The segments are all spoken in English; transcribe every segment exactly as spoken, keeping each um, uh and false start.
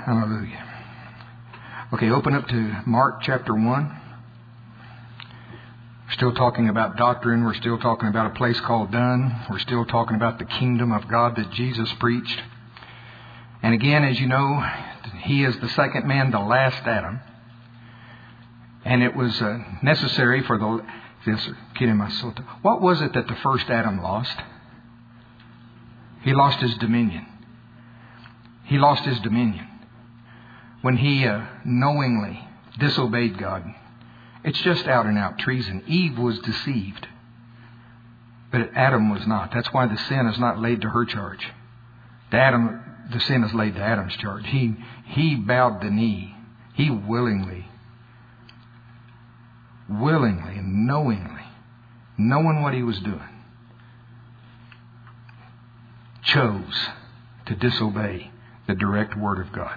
Hallelujah. Okay, open up to Mark chapter one. We're still talking about doctrine. We're still talking about a place called Dun. We're still talking about the kingdom of God that Jesus preached. And again, as you know, he is the second man, the last Adam. And it was uh, necessary for the... This, what was it that the first Adam lost? He lost his dominion. He lost his dominion. When he uh, knowingly disobeyed God. It's just out and out treason. Eve was deceived. But Adam was not. That's why the sin is not laid to her charge. The, Adam, the sin is laid to Adam's charge. He, he bowed the knee. He willingly, willingly and knowingly, knowing what he was doing, chose to disobey the direct word of God.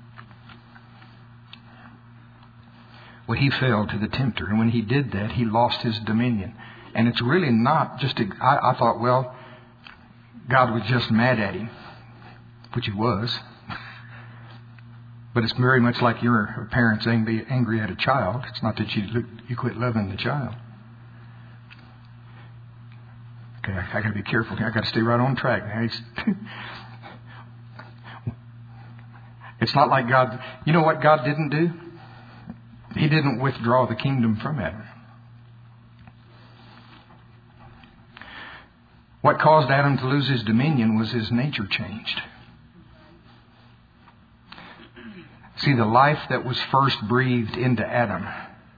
Well, he fell to the tempter. And when he did that, he lost his dominion. And it's really not just... A, I, I thought, well, God was just mad at him. Which he was. But it's very much like your parents angry, angry at a child. It's not that you you quit loving the child. Okay, I, I got to be careful. I got to stay right on track. It's, it's not like God... You know what God didn't do? He didn't withdraw the kingdom from Adam. What caused Adam to lose his dominion was his nature changed. See, the life that was first breathed into Adam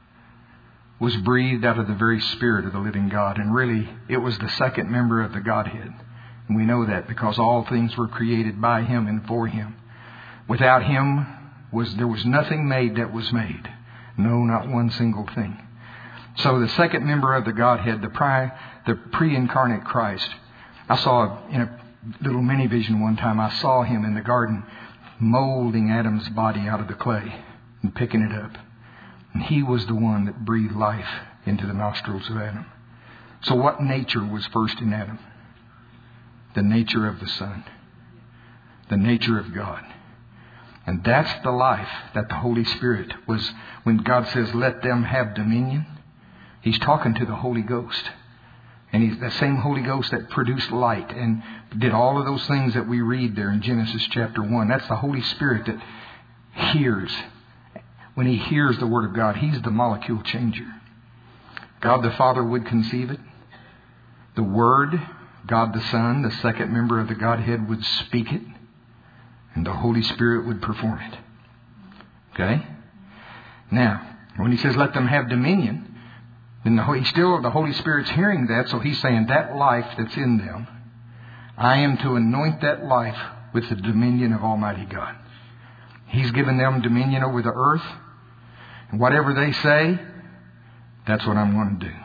was breathed out of the very Spirit of the living God. And really, it was the second member of the Godhead. And we know that because all things were created by Him and for Him. Without Him, was there was nothing made that was made. No, not one single thing. So the second member of the Godhead, the, pri, the pre-incarnate Christ, I saw in a little mini vision one time, I saw Him in the garden molding Adam's body out of the clay and picking it up. And He was the one that breathed life into the nostrils of Adam. So what nature was first in Adam? The nature of the Son. The nature of God. And that's the life that the Holy Spirit was. When God says, let them have dominion, He's talking to the Holy Ghost. And He's the same Holy Ghost that produced light and did all of those things that we read there in Genesis chapter one. That's the Holy Spirit that hears. When He hears the Word of God, He's the molecule changer. God the Father would conceive it. The Word, God the Son, the second member of the Godhead, would speak it. And the Holy Spirit would perform it. Okay? Now, when He says, let them have dominion, then the Holy, still the Holy Spirit's hearing that, so He's saying that life that's in them, I am to anoint that life with the dominion of Almighty God. He's given them dominion over the earth. And whatever they say, that's what I'm going to do.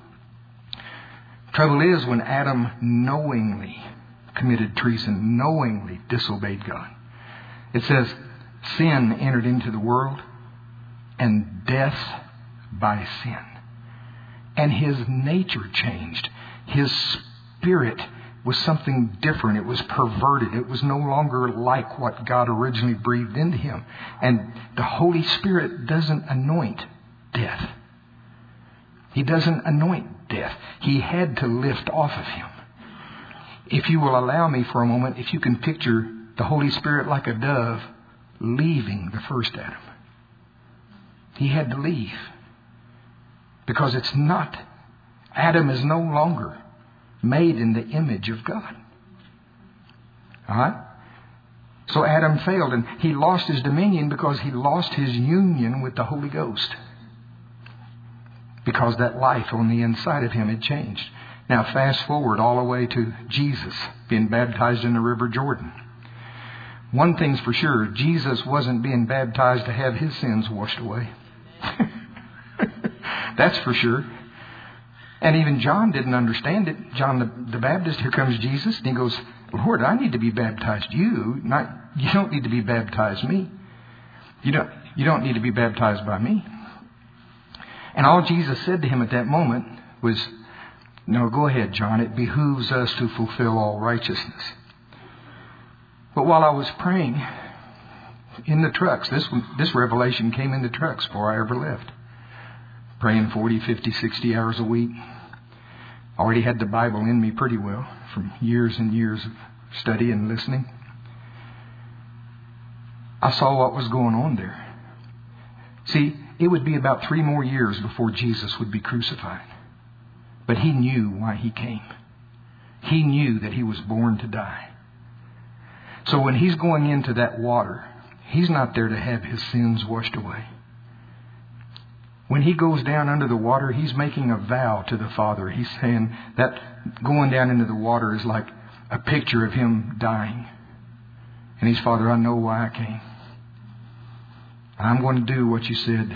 Trouble is, when Adam knowingly committed treason, knowingly disobeyed God, it says, sin entered into the world, and death by sin. And his nature changed. His spirit was something different. It was perverted. It was no longer like what God originally breathed into him. And the Holy Spirit doesn't anoint death. He doesn't anoint death. He had to lift off of him. If you will allow me for a moment, if you can picture the Holy Spirit like a dove leaving the first Adam. He had to leave. Because it's not, Adam is no longer made in the image of God. Alright? So Adam failed and he lost his dominion because he lost his union with the Holy Ghost. Because that life on the inside of him had changed. Now fast forward all the way to Jesus being baptized in the River Jordan. One thing's for sure, Jesus wasn't being baptized to have his sins washed away. That's for sure. And even John didn't understand it. John the, the Baptist, here comes Jesus, and he goes, Lord, I need to be baptized. You, not you don't need to be baptized me. You don't you don't need to be baptized by me. And all Jesus said to him at that moment was, no, go ahead, John. It behooves us to fulfill all righteousness. But while I was praying, in the trucks. This this revelation came in the trucks before I ever left. Praying forty, fifty, sixty hours a week. Already had the Bible in me pretty well from years and years of study and listening. I saw what was going on there. See, it would be about three more years before Jesus would be crucified. But He knew why He came. He knew that He was born to die. So when He's going into that water, He's not there to have His sins washed away. When He goes down under the water, He's making a vow to the Father. He's saying that going down into the water is like a picture of Him dying. And He's, Father, I know why I came. I'm going to do what You said.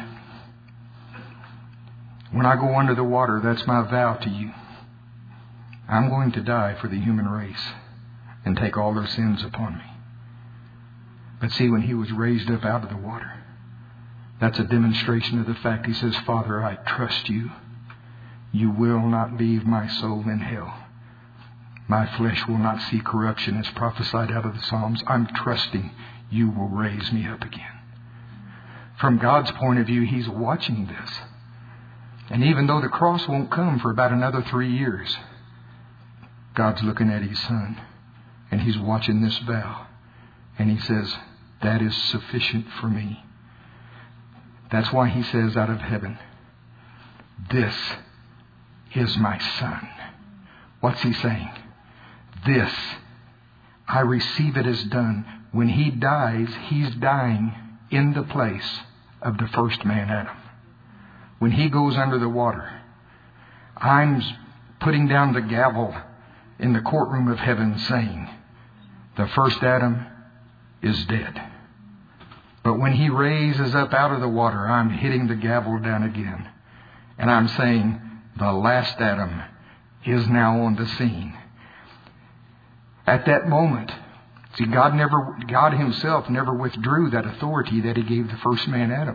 When I go under the water, that's my vow to You. I'm going to die for the human race and take all their sins upon me. But see, when He was raised up out of the water, that's a demonstration of the fact. He says, Father, I trust You. You will not leave my soul in hell. My flesh will not see corruption, as prophesied out of the Psalms. I'm trusting You will raise me up again. From God's point of view, He's watching this. And even though the cross won't come for about another three years, God's looking at His Son. And He's watching this vow. And He says, that is sufficient for me. That's why He says out of heaven, this is my Son. What's He saying? This, I receive it as done. When He dies, He's dying in the place of the first man, Adam. When He goes under the water, I'm putting down the gavel in the courtroom of heaven saying, the first Adam is dead. But when He raises up out of the water, I'm hitting the gavel down again. And I'm saying, the last Adam is now on the scene. At that moment, see, God never, God Himself never withdrew that authority that He gave the first man, Adam.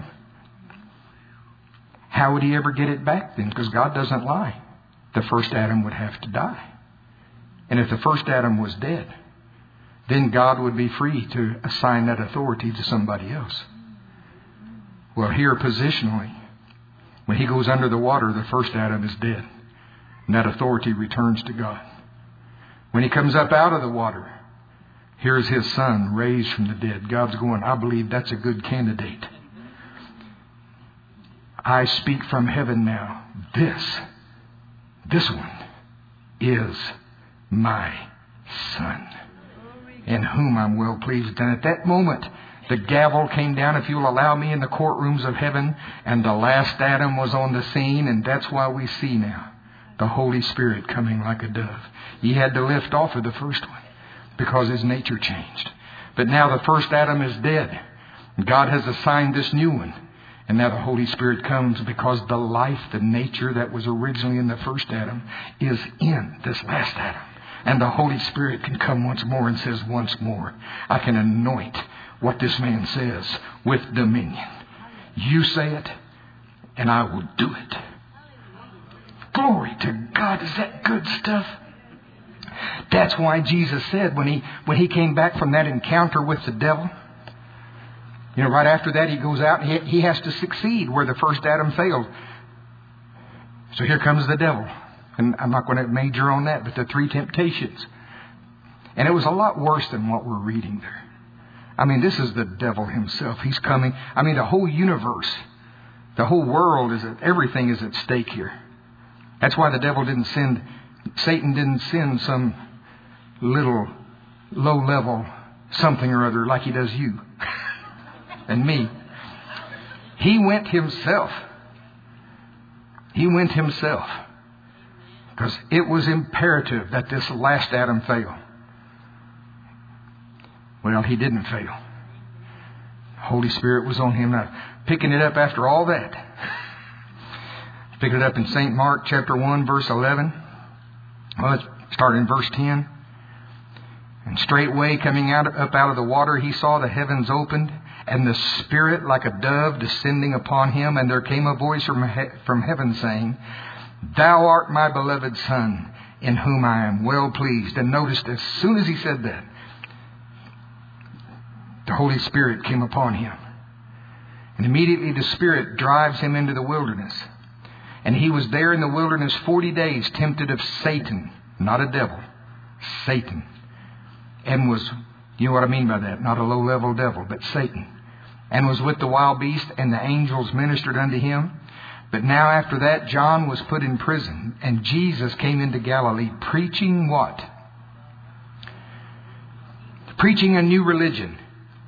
How would He ever get it back then? Because God doesn't lie. The first Adam would have to die. And if the first Adam was dead, then God would be free to assign that authority to somebody else. Well, here positionally, when He goes under the water, the first Adam is dead. And that authority returns to God. When He comes up out of the water, here's His Son raised from the dead. God's going, I believe that's a good candidate. I speak from heaven now. This, this one is my Son, in whom I'm well pleased. And at that moment, the gavel came down, if you'll allow me, in the courtrooms of heaven, and the last Adam was on the scene, and that's why we see now the Holy Spirit coming like a dove. He had to lift off of the first one because His nature changed. But now the first Adam is dead. God has assigned this new one. And now the Holy Spirit comes because the life, the nature that was originally in the first Adam is in this last Adam. And the Holy Spirit can come once more and says once more, I can anoint what this man says with dominion. You say it, and I will do it. Glory to God. Is that good stuff? That's why Jesus said when he when he came back from that encounter with the devil, you know, right after that he goes out and he, he has to succeed where the first Adam failed. So here comes the devil. And I'm not going to major on that, but the three temptations. And it was a lot worse than what we're reading there. I mean, this is the devil himself. He's coming. I mean, the whole universe, the whole world is at, everything is at stake here. That's why the devil didn't send, Satan didn't send some little low level something or other like he does you and me. He went himself. He went himself. Because it was imperative that this last Adam fail. Well, he didn't fail. The Holy Spirit was on him. Now, picking it up after all that. Picking it up in Saint Mark chapter one, verse eleven. Well, let's start in verse ten. And straightway coming out up out of the water, he saw the heavens opened, and the Spirit like a dove descending upon him. And there came a voice from he- from heaven saying, Thou art my beloved Son, in whom I am well pleased. And notice, as soon as he said that, the Holy Spirit came upon him. And immediately the Spirit drives him into the wilderness. And he was there in the wilderness forty days, tempted of Satan, not a devil, Satan. And was, you know what I mean by that, not a low-level devil, but Satan. And was with the wild beast, and the angels ministered unto him. But now after that, John was put in prison, and Jesus came into Galilee preaching what? Preaching a new religion.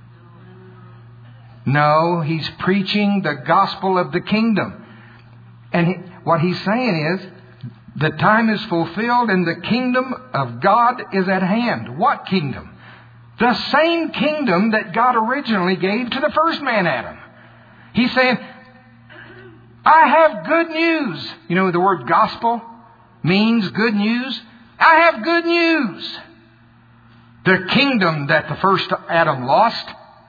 No, he's preaching the gospel of the kingdom. And he, what he's saying is, the time is fulfilled and the kingdom of God is at hand. What kingdom? The same kingdom that God originally gave to the first man, Adam. He's saying, I have good news. You know, the word gospel means good news. I have good news. The kingdom that the first Adam lost,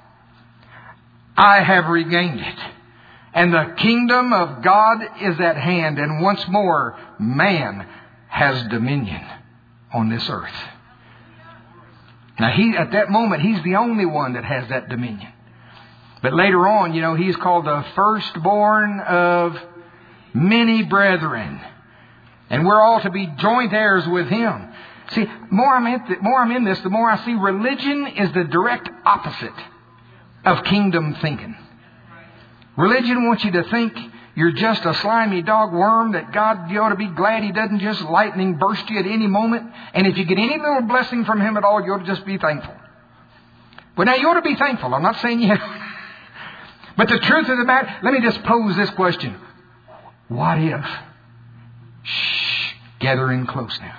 I have regained it. And the kingdom of God is at hand. And once more, man has dominion on this earth. Now, he, at that moment, he's the only one that has that dominion. But later on, you know, he's called the firstborn of many brethren. And we're all to be joint heirs with him. See, more I'm in, th- more I'm in this, the more I see religion is the direct opposite of kingdom thinking. Religion wants you to think you're just a slimy dog worm, that God, you ought to be glad He doesn't just lightning burst you at any moment. And if you get any little blessing from Him at all, you ought to just be thankful. Well, now you ought to be thankful. I'm not saying you have. But the truth of the matter, let me just pose this question. What if? Shh, gather in close now.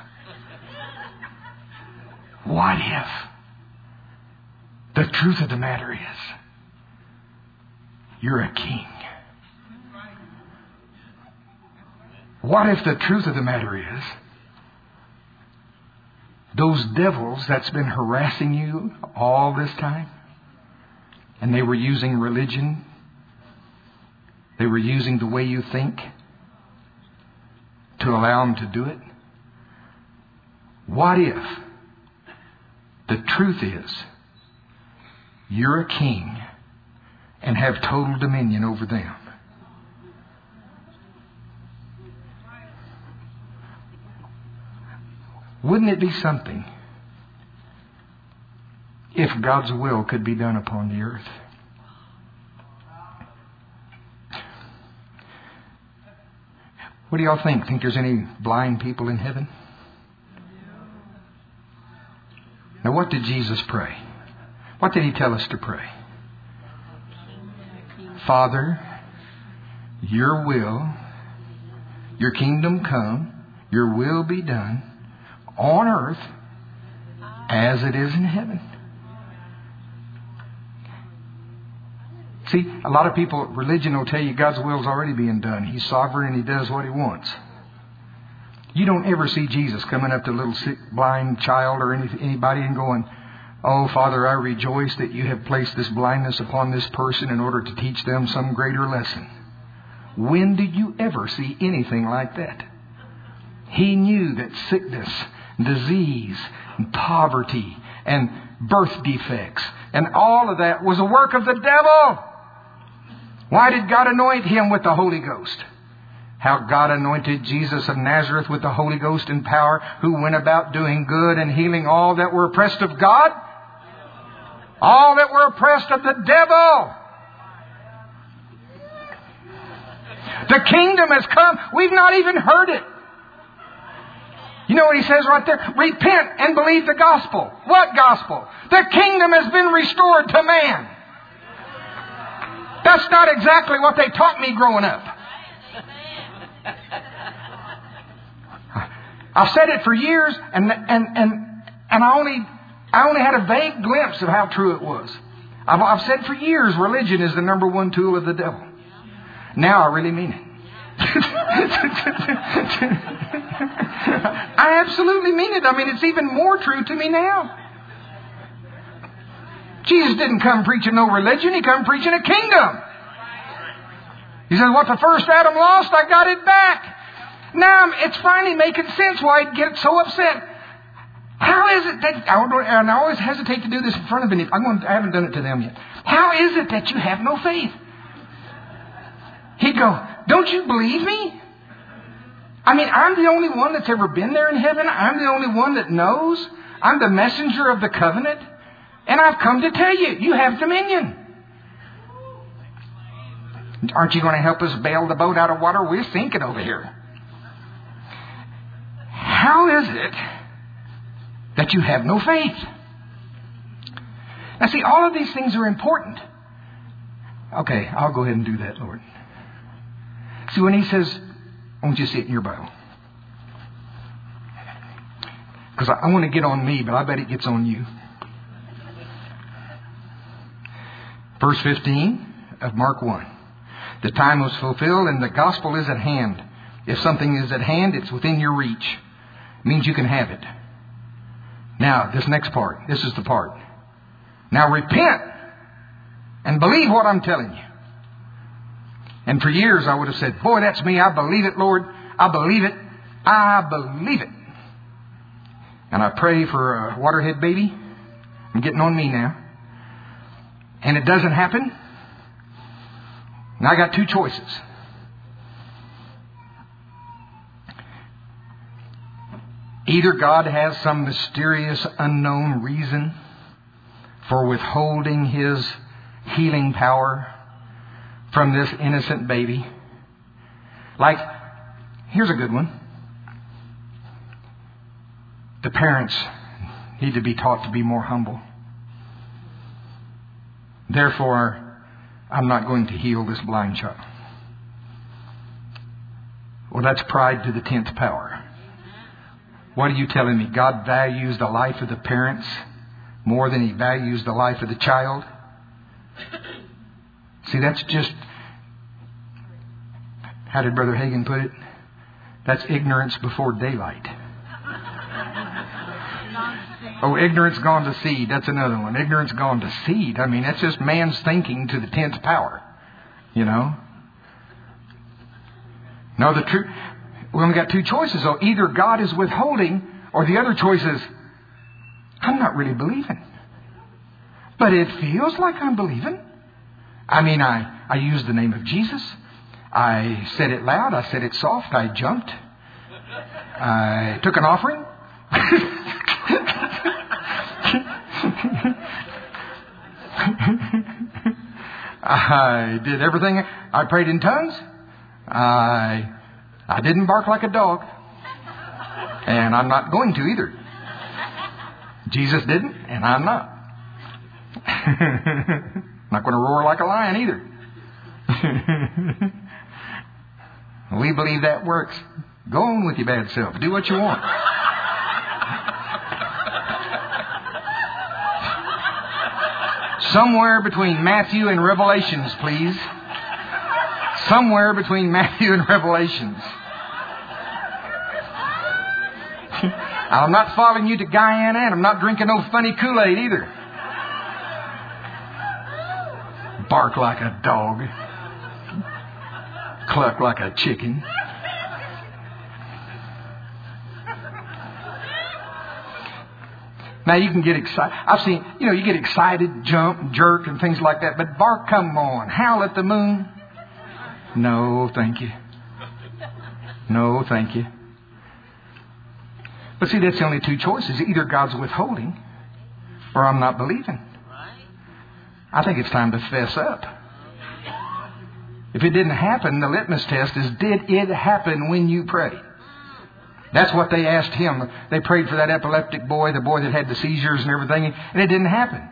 What if the truth of the matter is you're a king? What if the truth of the matter is those devils that's been harassing you all this time, and they were using religion, they were using the way you think to allow them to do it? What if the truth is you're a king and have total dominion over them? Wouldn't it be something if God's will could be done upon the earth? What do y'all think? Think there's any blind people in heaven? Now, what did Jesus pray? What did He tell us to pray? Father, your will, your kingdom come, your will be done on earth as it is in heaven. See, a lot of people, religion will tell you God's will is already being done. He's sovereign and He does what He wants. You don't ever see Jesus coming up to a little sick, blind child or any, anybody and going, oh, Father, I rejoice that you have placed this blindness upon this person in order to teach them some greater lesson. When did you ever see anything like that? He knew that sickness, disease, and poverty, and birth defects, and all of that was a work of the devil. Why did God anoint Him with the Holy Ghost? How God anointed Jesus of Nazareth with the Holy Ghost and power, who went about doing good and healing all that were oppressed of God, all that were oppressed of the devil. The kingdom has come. We've not even heard it. You know what He says right there? Repent and believe the gospel. What gospel? The kingdom has been restored to man. That's not exactly what they taught me growing up. I've said it for years, and and and and I only I only had a vague glimpse of how true it was. I've, I've said for years, religion is the number one tool of the devil. Now I really mean it. I absolutely mean it. I mean, it's even more true to me now. Jesus didn't come preaching no religion. He come preaching a kingdom. He said, what the first Adam lost, I got it back. Now it's finally making sense why I'd get so upset. How is it that, and I always hesitate to do this in front of anyone. I'm going, I haven't done it to them yet. How is it that you have no faith? He'd go, don't you believe me? I mean, I'm the only one that's ever been there in heaven. I'm the only one that knows. I'm the messenger of the covenant. And I've come to tell you, you have dominion. Aren't you going to help us bail the boat out of water? We're sinking over here. How is it that you have no faith? Now see, all of these things are important. Okay, I'll go ahead and do that, Lord. See, when he says, I want you to see it in your Bible. Because I, I want to get on me, but I bet it gets on you. Verse fifteen of Mark one. The time was fulfilled and the gospel is at hand. If something is at hand, it's within your reach. It means you can have it. Now, this next part. This is the part. Now repent and believe what I'm telling you. And for years I would have said, boy, that's me. I believe it, Lord. I believe it. I believe it. And I pray for a waterhead baby. I'm getting on me now. And it doesn't happen. And I got two choices. Either God has some mysterious, unknown reason for withholding His healing power from this innocent baby. Like, here's a good one. The parents need to be taught to be more humble. Therefore, I'm not going to heal this blind child. Well, that's pride to the tenth power. What are you telling me? God values the life of the parents more than He values the life of the child? See, that's just, how did Brother Hagin put it? That's ignorance before daylight. Oh, ignorance gone to seed. That's another one. Ignorance gone to seed. I mean, that's just man's thinking to the tenth power. You know? No, the truth. We only got two choices, though. Either God is withholding, or the other choice is, I'm not really believing. But it feels like I'm believing. I mean, I, I used the name of Jesus. I said it loud. I said it soft. I jumped. I took an offering. I did everything. I prayed in tongues. I I didn't bark like a dog. And I'm not going to either. Jesus didn't, and I'm not. Not going to roar like a lion either. We believe that works. Go on with your bad self. Do what you want. Somewhere between Matthew and Revelations, please. Somewhere between Matthew and Revelations. I'm not following you to Guyana, and I'm not drinking no funny Kool-Aid either. Bark like a dog. Cluck like a chicken. Now you can get excited. I've seen, you know, you get excited, jump, jerk, and things like that. But bark, come on. Howl at the moon. No, thank you. No, thank you. But see, that's the only two choices. Either God's withholding, or I'm not believing. I think it's time to fess up. If it didn't happen, the litmus test is, did it happen when you prayed? That's what they asked him. They prayed for that epileptic boy, the boy that had the seizures and everything, and it didn't happen.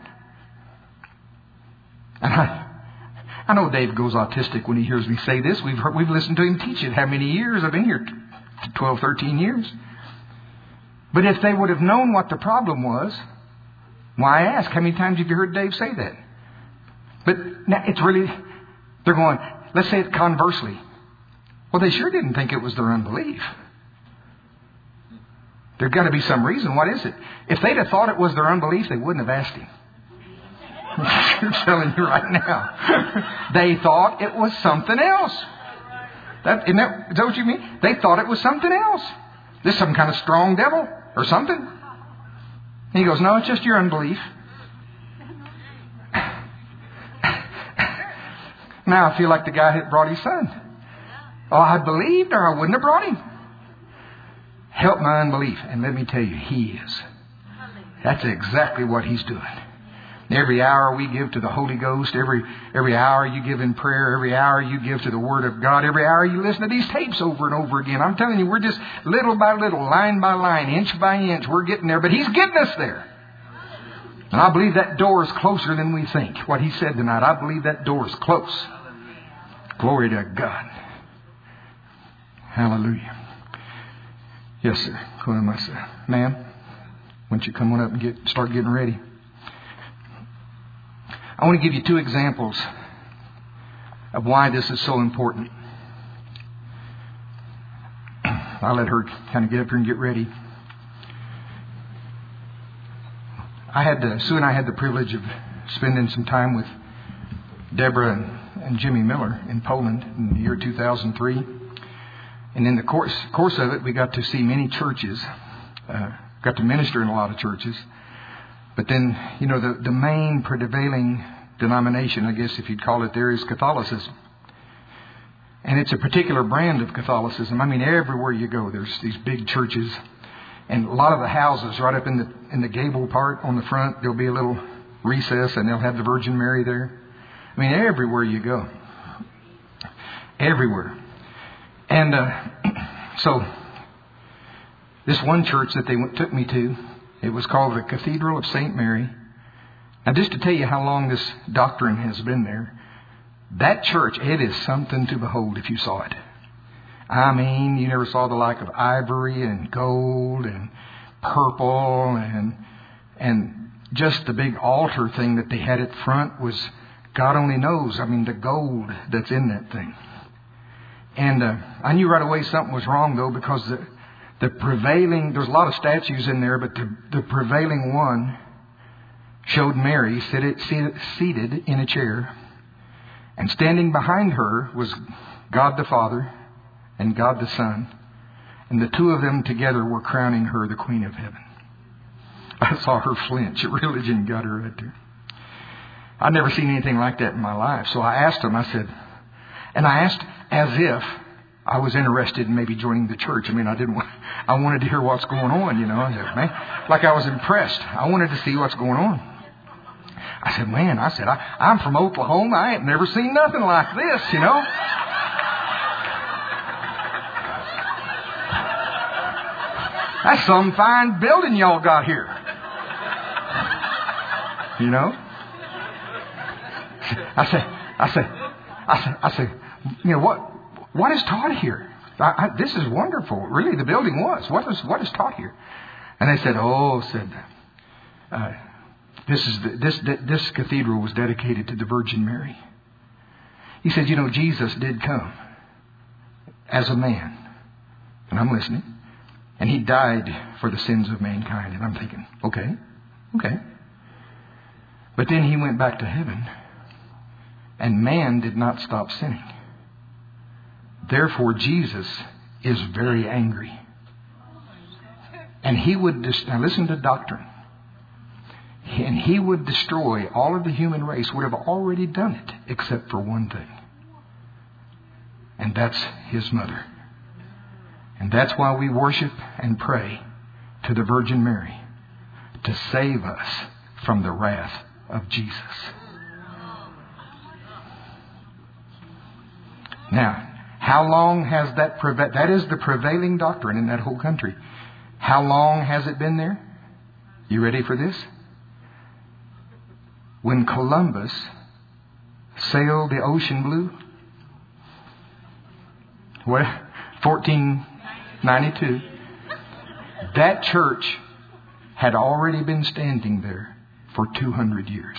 And I, I know Dave goes autistic when he hears me say this. We've heard, we've listened to him teach it. How many years? I've been here twelve, thirteen years. But if they would have known what the problem was, why ask? How many times have you heard Dave say that? But now it's really, they're going, let's say it conversely. Well, they sure didn't think it was their unbelief. There's got to be some reason. What is it? If they'd have thought it was their unbelief, they wouldn't have asked him. I'm telling you right now. They thought it was something else. That, isn't that, is that what you mean? They thought it was something else. This is some kind of strong devil or something. And he goes, no, it's just your unbelief. Now I feel like the guy that brought his son. Oh, I believed or I wouldn't have brought him. Help my unbelief. And let me tell you, He is. That's exactly what He's doing. Every hour we give to the Holy Ghost, every every hour you give in prayer, every hour you give to the Word of God, every hour you listen to these tapes over and over again. I'm telling you, we're just little by little, line by line, inch by inch, we're getting there. But He's getting us there. And I believe that door is closer than we think. What He said tonight, I believe that door is close. Glory to God. Hallelujah. Yes, sir. Go on, my son. Ma'am, why don't you come on up and get start getting ready? I want to give you two examples of why this is so important. I'll let her kind of get up here and get ready. I had the, Sue and I had the privilege of spending some time with Deborah and, and Jimmy Miller in Poland in the year two thousand three. And in the course course of it, we got to see many churches, uh, got to minister in a lot of churches. But then, you know, the, the main prevailing denomination, I guess if you'd call it there, is Catholicism. And it's a particular brand of Catholicism. I mean, everywhere you go, there's these big churches. And a lot of the houses right up in the in the gable part on the front, there'll be a little recess and they'll have the Virgin Mary there. I mean, everywhere you go. Everywhere. And uh, so this one church that they went, took me to, it was called the Cathedral of Saint Mary. Now, just to tell you how long this doctrine has been there, that church, it is something to behold if you saw it. I mean, you never saw the like of ivory and gold and purple and and just the big altar thing that they had at front was, God only knows, I mean, the gold that's in that thing. And uh, I knew right away something was wrong, though, because the, the prevailing, there's a lot of statues in there, but the, the prevailing one showed Mary seated, seated in a chair. And standing behind her was God the Father and God the Son. And the two of them together were crowning her the Queen of Heaven. I saw her flinch. Religion got her right there. I'd never seen anything like that in my life. So I asked them, I said, and I asked as if I was interested in maybe joining the church. I mean, I didn't want, I wanted to hear what's going on, you know. I said, man, like I was impressed. I wanted to see what's going on. I said, man, I said, I, I'm from Oklahoma. I ain't never seen nothing like this, you know. That's some fine building y'all got here. You know? I said, I said, I said, I said, you know, what, what is taught here? I, I, this is wonderful. Really, the building was. What is, what is taught here? And they said, oh, said, uh, this is the, this, this cathedral was dedicated to the Virgin Mary. He said, you know, Jesus did come as a man. And I'm listening. And He died for the sins of mankind. And I'm thinking, okay, okay. But then He went back to heaven. And man did not stop sinning. Therefore, Jesus is very angry. And He would, dis- now listen to doctrine. And He would destroy all of the human race, would have already done it, except for one thing. And that's His mother. And that's why we worship and pray to the Virgin Mary, to save us from the wrath of Jesus. Now, how long has that, preva- that is the prevailing doctrine in that whole country. How long has it been there? You ready for this? When Columbus sailed the ocean blue, what, fourteen ninety-two, that church had already been standing there for two hundred years.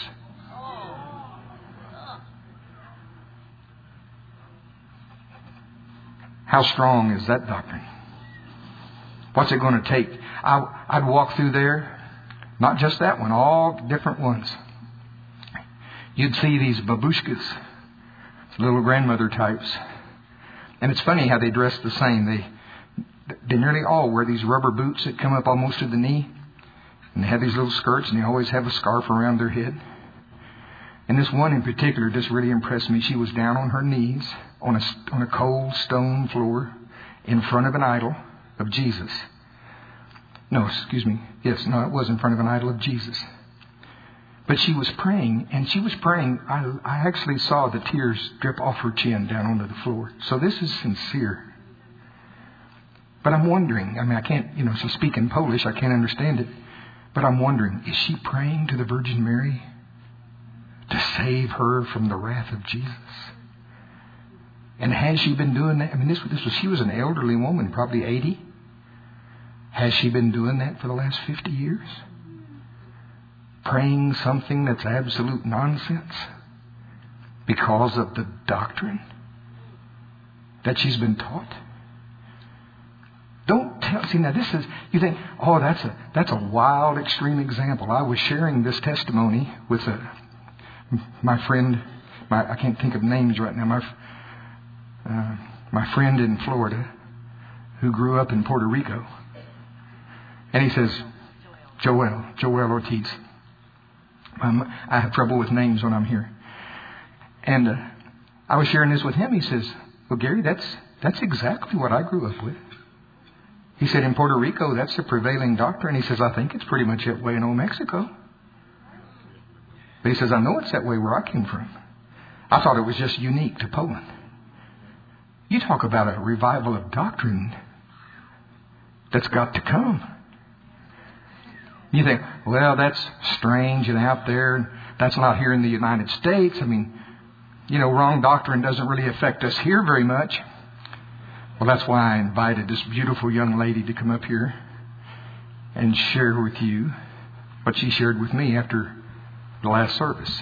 How strong is that doctrine? What's it going to take? I, I'd walk through there, not just that one, all different ones. You'd see these babushkas, little grandmother types. And it's funny how they dress the same. They they nearly all wear these rubber boots that come up almost to the knee. And they have these little skirts, and they always have a scarf around their head. And this one in particular just really impressed me. She was down on her knees on a, on a cold stone floor in front of an idol of Jesus. No, excuse me. Yes, no, it was in front of an idol of Jesus. But she was praying, and she was praying. I, I actually saw the tears drip off her chin down onto the floor. So this is sincere. But I'm wondering, I mean, I can't, you know, she's speaking Polish. I can't understand it. But I'm wondering, is she praying to the Virgin Mary to save her from the wrath of Jesus? And has she been doing that? I mean, this, this was, she was an elderly woman, probably eighty. Has she been doing that for the last fifty years? Praying something that's absolute nonsense because of the doctrine that she's been taught? Don't tell. See, now this is, you think, oh, that's a that's a wild, extreme example. I was sharing this testimony with a, my friend. My I can't think of names right now. My uh, my friend in Florida who grew up in Puerto Rico, and he says, Joel, Joel Ortiz. Um, I have trouble with names when I'm here, and uh, I was sharing this with him. He says, well, Gary, that's that's exactly what I grew up with. He said, in Puerto Rico, that's the prevailing doctrine. He says, I think it's pretty much that way in old Mexico. But he says, I know it's that way where I came from. I thought it was just unique to Poland. You talk about a revival of doctrine that's got to come. You think, well, that's strange and out there. That's not here in the United States. I mean, you know, wrong doctrine doesn't really affect us here very much. Well, that's why I invited this beautiful young lady to come up here and share with you what she shared with me after the last service.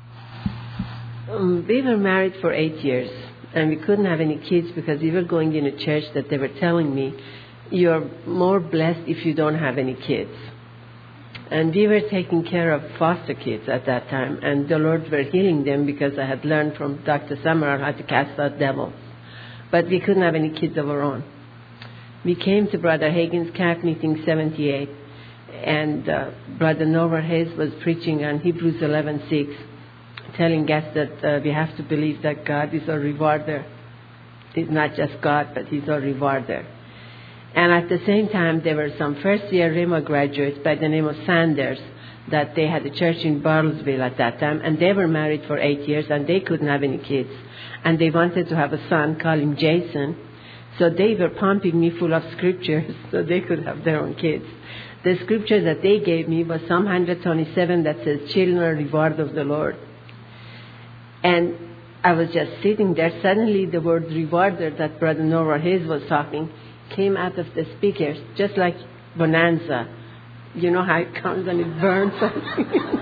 Um, we were married for eight years, and we couldn't have any kids because we were going in a church that they were telling me, you're more blessed if you don't have any kids. And we were taking care of foster kids at that time, and the Lord were healing them because I had learned from Doctor Samaral how to cast out devils. But we couldn't have any kids of our own. We came to Brother Hagin's camp meeting seventy-eight, and uh, Brother Norval Hayes was preaching on Hebrews eleven six, telling us that uh, we have to believe that God is our rewarder. He's not just God, but He's our rewarder. And at the same time, there were some first-year Rhema graduates by the name of Sanders that they had a church in Bartlesville at that time, and they were married for eight years, and they couldn't have any kids. And they wanted to have a son, call him Jason. So they were pumping me full of scriptures so they could have their own kids. The scripture that they gave me was Psalm one twenty-seven that says, children are reward of the Lord. And I was just sitting there. Suddenly the word rewarder that Brother Norval Hayes was talking came out of the speakers, just like bonanza. You know how it comes and it burns something?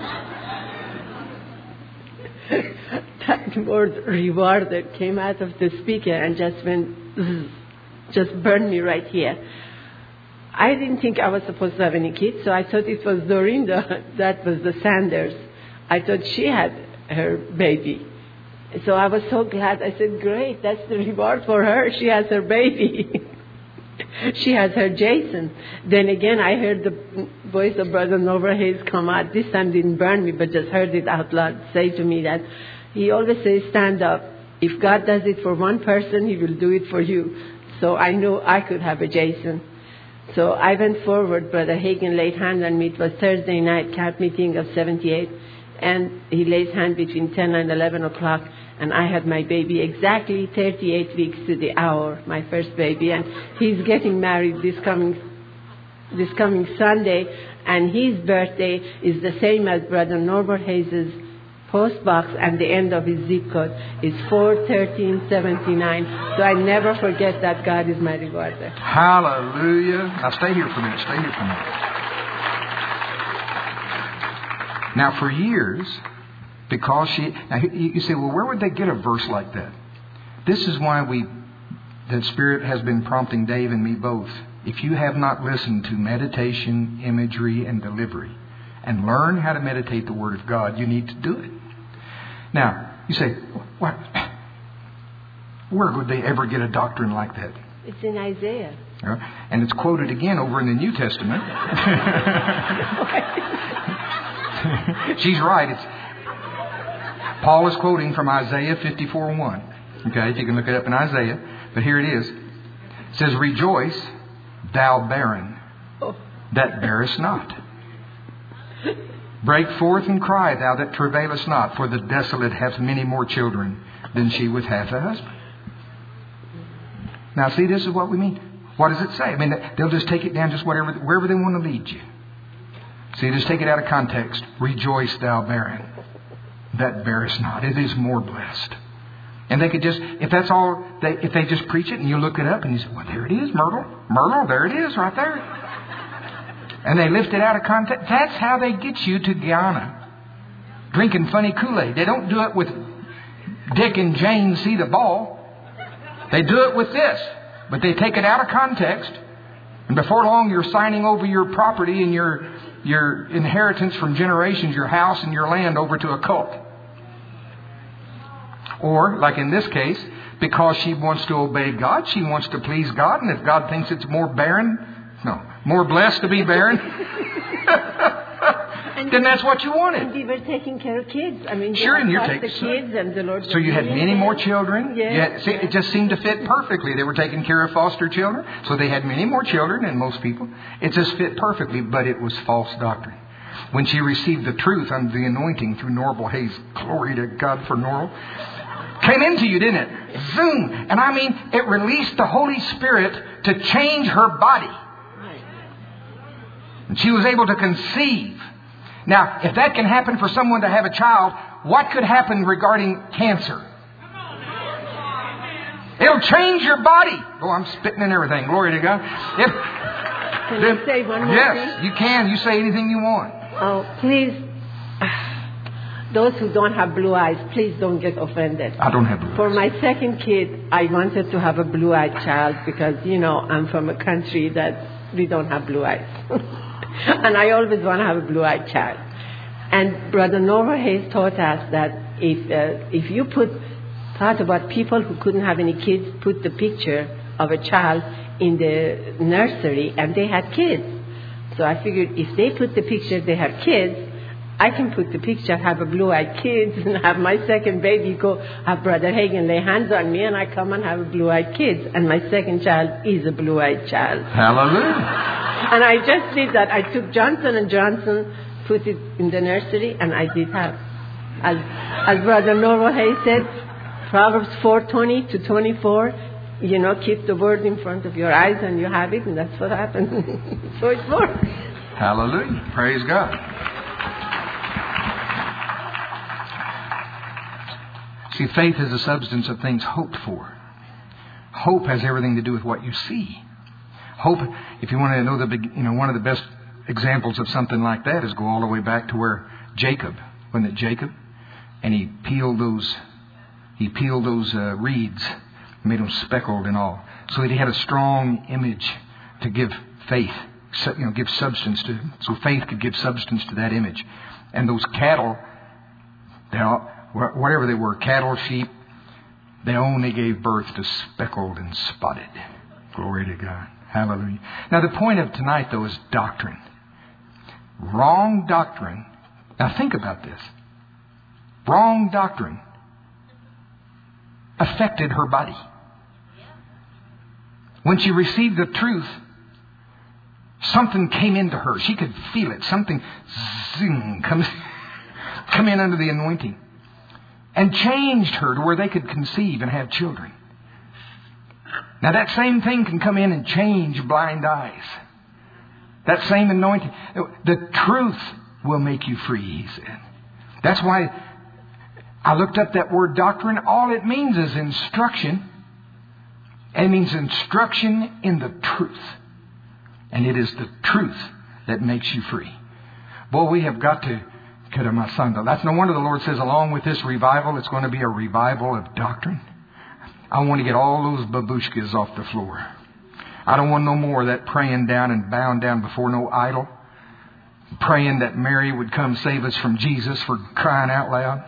That word rewarded came out of the speaker and just went, just burned me right here. I didn't think I was supposed to have any kids, so I thought it was Dorinda, that was the Sanders. I thought she had her baby. So I was so glad. I said, great, that's the reward for her. She has her baby. She has her Jason. Then again, I heard the voice of Brother Norval Hayes come out. This time didn't burn me, but just heard it out loud say to me that he always says, stand up. If God does it for one person, He will do it for you. So I know I could have a Jason. So I went forward. Brother Hagin laid hand on me. It was Thursday night camp meeting of seventy-eight. And he laid hand between ten and eleven o'clock. And I had my baby exactly thirty-eight weeks to the hour, my first baby. And he's getting married this coming this coming Sunday. And his birthday is the same as Brother Norval Hayes' post box, and the end of his zip code is four thirteen seventy-nine. So I never forget that God is my rewarder. Hallelujah. Now stay here for a minute. Stay here for a minute. Now for years, because she... Now you say, well, where would they get a verse like that? This is why we... The Spirit has been prompting Dave and me both. If you have not listened to meditation, imagery, and delivery, and learn how to meditate the Word of God, you need to do it. Now, you say, what? Where would they ever get a doctrine like that? It's in Isaiah. Uh, and it's quoted again over in the New Testament. She's right. It's Paul is quoting from Isaiah fifty-four one. Okay, if you can look it up in Isaiah. But here it is. It says, "Rejoice, thou barren, that bearest not. Break forth and cry, thou that travailest not, for the desolate hath many more children than she which hath a husband." Now, see, this is what we mean. What does it say? I mean, they'll just take it down just whatever, wherever they want to lead you. See, just take it out of context. "Rejoice, thou barren, that bearest not." It is more blessed. And they could just, if that's all, they, if they just preach it and you look it up and you say, "Well, there it is, Myrtle. Myrtle, there it is right there." And they lift it out of context. That's how they get you to Guyana. Drinking funny Kool-Aid. They don't do it with Dick and Jane see the ball. They do it with this. But they take it out of context. And before long, you're signing over your property and your, your inheritance from generations, your house and your land, over to a cult. Or, like in this case, because she wants to obey God, she wants to please God. And if God thinks it's more barren, no, more blessed to be barren, then that's what you wanted. And we were taking care of kids. I mean, sure, and you're taking taking the kids, and the Lord. So you had many more children. Yes. Yeah, see, it just seemed to fit perfectly. They were taking care of foster children, so they had many more children than most people. It just fit perfectly, but it was false doctrine. When she received the truth under the anointing through Norval Hayes, glory to God for Norval, came into you, didn't it? Zoom. And I mean, it released the Holy Spirit to change her body. And she was able to conceive. Now, if that can happen for someone to have a child, what could happen regarding cancer? It'll change your body. Oh, I'm spitting and everything. Glory to God. If, can you say one more yes, thing? you can. You say anything you want. Oh, please. Those who don't have blue eyes, please don't get offended. I don't have blue eyes. For my second kid, I wanted to have a blue-eyed child because, you know, I'm from a country that we don't have blue eyes. And I always want to have a blue-eyed child. And Brother Norval Hayes taught us that if uh, if you put, thought about people who couldn't have any kids, put the picture of a child in the nursery and they had kids. So I figured if they put the picture, they have kids, I can put the picture, have a blue-eyed kids, and have my second baby go, have Brother Hagin lay hands on me, and I come and have a blue-eyed kids. And my second child is a blue-eyed child. Hallelujah. And I just did that. I took Johnson and Johnson, put it in the nursery, and I did have. As, as Brother Norval Hayes said, Proverbs four twenty to twenty-four, you know, keep the word in front of your eyes, and you have it, and that's what happened. So it works. Hallelujah. Praise God. See, faith is the substance of things hoped for. Hope has everything to do with what you see. Hope, if you want to know the big, you know, one of the best examples of something like that is go all the way back to where Jacob, wasn't it Jacob? And he peeled those, he peeled those uh, reeds, made them speckled and all, so that he had a strong image to give faith, you know, give substance to, so faith could give substance to that image. And those cattle, they all, whatever they were, cattle, sheep, they only gave birth to speckled and spotted. Glory to God. Hallelujah. Now the point of tonight, though, is doctrine. Wrong doctrine. Now think about this. Wrong doctrine affected her body. When she received the truth, something came into her. She could feel it. Something zing, come, come in under the anointing. And changed her to where they could conceive and have children. Now that same thing can come in and change blind eyes. That same anointing. The truth will make you free, he said. That's why I looked up that word doctrine. All it means is instruction. It means instruction in the truth. And it is the truth that makes you free. Boy, we have got to... That's no wonder the Lord says, along with this revival, it's going to be a revival of doctrine. I want to get all those babushkas off the floor. I don't want no more of that praying down and bowing down before no idol. Praying that Mary would come save us from Jesus, for crying out loud.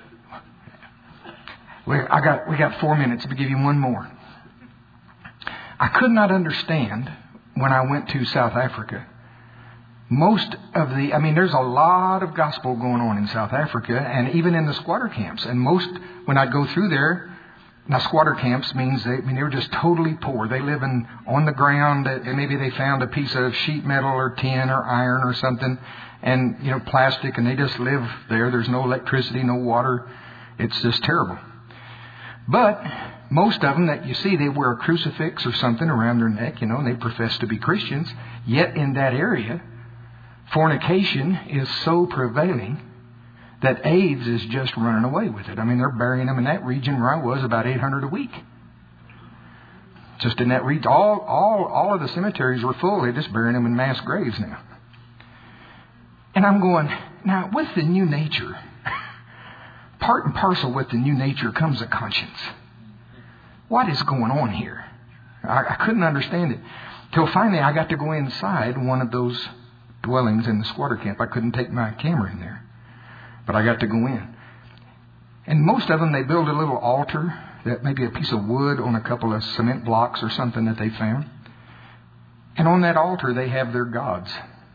We, I got, we got four minutes to give you one more. I could not understand when I went to South Africa. Most of the, I mean, there's a lot of gospel going on in South Africa and even in the squatter camps. And most, when I'd go through there, now squatter camps means they, I mean, they were just totally poor. They live in, on the ground, and maybe they found a piece of sheet metal or tin or iron or something, and, you know, plastic, and they just live there. There's no electricity, no water. It's just terrible. But most of them that you see, they wear a crucifix or something around their neck, you know, and they profess to be Christians. Yet in that area, fornication is so prevailing that AIDS is just running away with it. I mean, they're burying them in that region where I was about eight hundred a week. Just in that region. All, all, all of the cemeteries were full. They're just burying them in mass graves now. And I'm going, now with the new nature, part and parcel with the new nature comes a conscience. What is going on here? I, I couldn't understand it. Till finally I got to go inside one of those dwellings in the squatter camp. I couldn't take my camera in there. But I got to go in. And most of them, they build a little altar, that maybe a piece of wood on a couple of cement blocks or something that they found. And on that altar, they have their gods.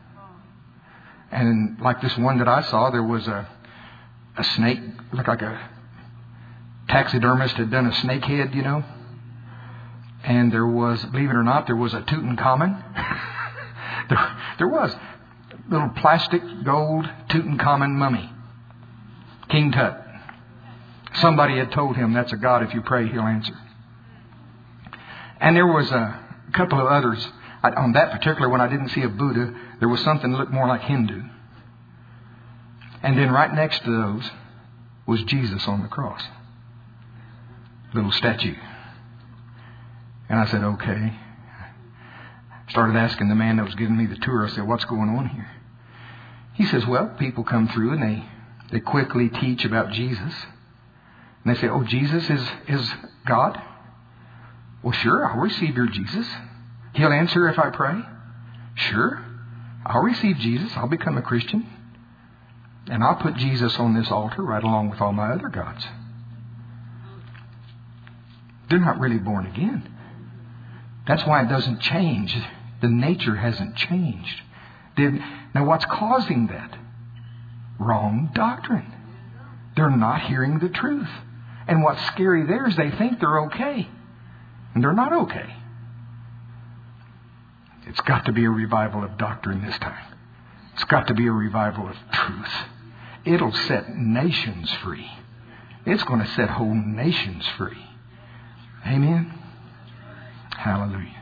And like this one that I saw, there was a, a snake, looked like a taxidermist had done a snake head, you know. And there was, believe it or not, there was a Tutankhamun. there, there was a little plastic gold Tutankhamun mummy. King Tut. Somebody had told him that's a God, if you pray, he'll answer. And there was a couple of others. I, on that particular one, I didn't see a Buddha. There was something that looked more like Hindu. And then right next to those was Jesus on the cross. Little statue. And I said, okay. Started asking the man that was giving me the tour. I said, what's going on here? He says, well, people come through and they They quickly teach about Jesus. And they say, oh, Jesus is, is God? Well, sure, I'll receive your Jesus. He'll answer if I pray. Sure, I'll receive Jesus. I'll become a Christian. And I'll put Jesus on this altar right along with all my other gods. They're not really born again. That's why it doesn't change. The nature hasn't changed. Did, now, what's causing that? Wrong doctrine. They're not hearing the truth. And what's scary there is they think they're okay. And they're not okay. It's got to be a revival of doctrine this time. It's got to be a revival of truth. It'll set nations free. It's going to set whole nations free. Amen? Hallelujah.